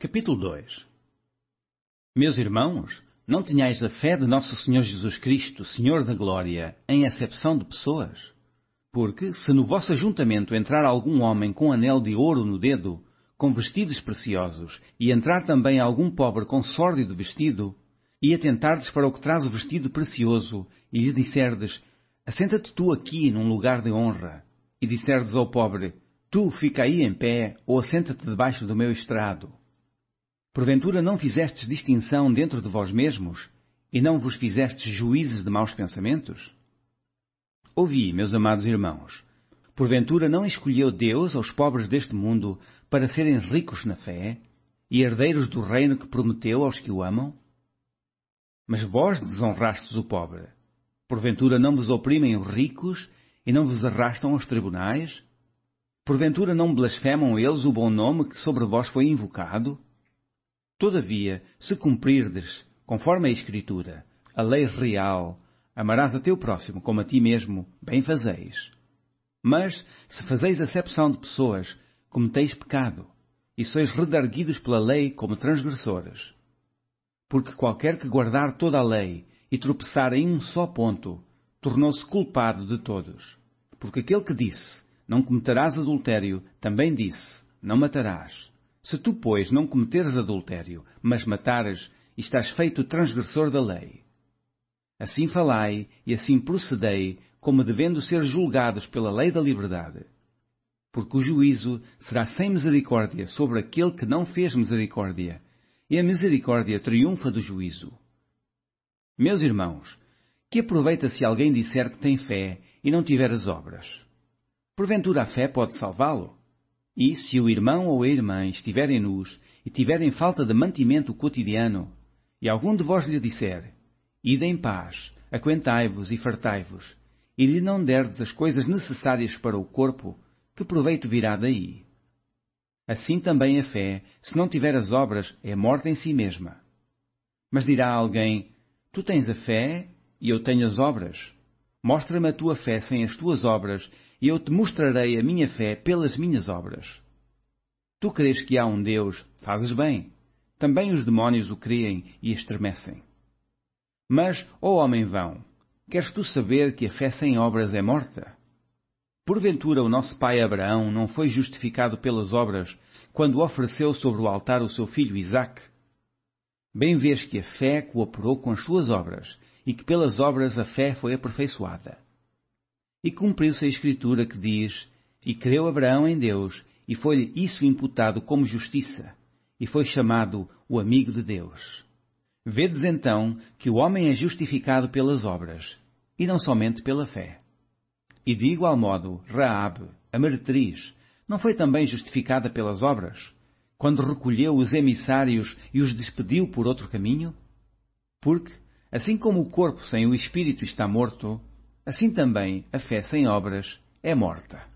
Capítulo 2. Meus irmãos, não tenhais a fé de nosso Senhor Jesus Cristo, Senhor da Glória, em acepção de pessoas? Porque, se no vosso ajuntamento entrar algum homem com anel de ouro no dedo, com vestidos preciosos, e entrar também algum pobre com sórdido vestido, e atentardes para o que traz o vestido precioso, e lhe disserdes, assenta-te tu aqui num lugar de honra, e disserdes ao pobre, tu fica aí em pé, ou assenta-te debaixo do meu estrado. Porventura não fizestes distinção dentro de vós mesmos, e não vos fizestes juízes de maus pensamentos? Ouvi, meus amados irmãos, porventura não escolheu Deus aos pobres deste mundo para serem ricos na fé, e herdeiros do reino que prometeu aos que o amam? Mas vós desonrastes o pobre. Porventura não vos oprimem os ricos, e não vos arrastam aos tribunais? Porventura não blasfemam eles o bom nome que sobre vós foi invocado? Todavia, se cumprirdes, conforme a Escritura, a lei real, amarás a teu próximo como a ti mesmo, bem fazeis. Mas, se fazeis acepção de pessoas, cometeis pecado, e sois redarguidos pela lei como transgressores. Porque qualquer que guardar toda a lei e tropeçar em um só ponto, tornou-se culpado de todos. Porque aquele que disse, não cometerás adultério, também disse, não matarás. Se tu, pois, não cometeres adultério, mas matares, estás feito transgressor da lei. Assim falai e assim procedei, como devendo ser julgados pela lei da liberdade. Porque o juízo será sem misericórdia sobre aquele que não fez misericórdia, e a misericórdia triunfa do juízo. Meus irmãos, que aproveita se alguém disser que tem fé e não tiver as obras? Porventura a fé pode salvá-lo? E se o irmão ou a irmã estiverem nus e tiverem falta de mantimento cotidiano, e algum de vós lhe disser, ide em paz, aquentai-vos e fartai-vos, e lhe não derdes as coisas necessárias para o corpo, que proveito virá daí? Assim também a fé, se não tiver as obras, é morta em si mesma. Mas dirá alguém, tu tens a fé e eu tenho as obras. Mostra-me a tua fé sem as tuas obras, e eu te mostrarei a minha fé pelas minhas obras. Tu crês que há um Deus, fazes bem. Também os demónios o creem e estremecem. Mas, ó homem vão, queres tu saber que a fé sem obras é morta? Porventura o nosso pai Abraão não foi justificado pelas obras, quando ofereceu sobre o altar o seu filho Isaque? Bem vês que a fé cooperou com as suas obras, e que pelas obras a fé foi aperfeiçoada. E cumpriu-se a Escritura que diz, e creu Abraão em Deus, e foi-lhe isso imputado como justiça, e foi chamado o amigo de Deus. Vedes então que o homem é justificado pelas obras, e não somente pela fé. E de igual modo, Raabe, a meretriz, não foi também justificada pelas obras, quando recolheu os emissários e os despediu por outro caminho? Porque, assim como o corpo sem o espírito está morto, assim também a fé sem obras é morta.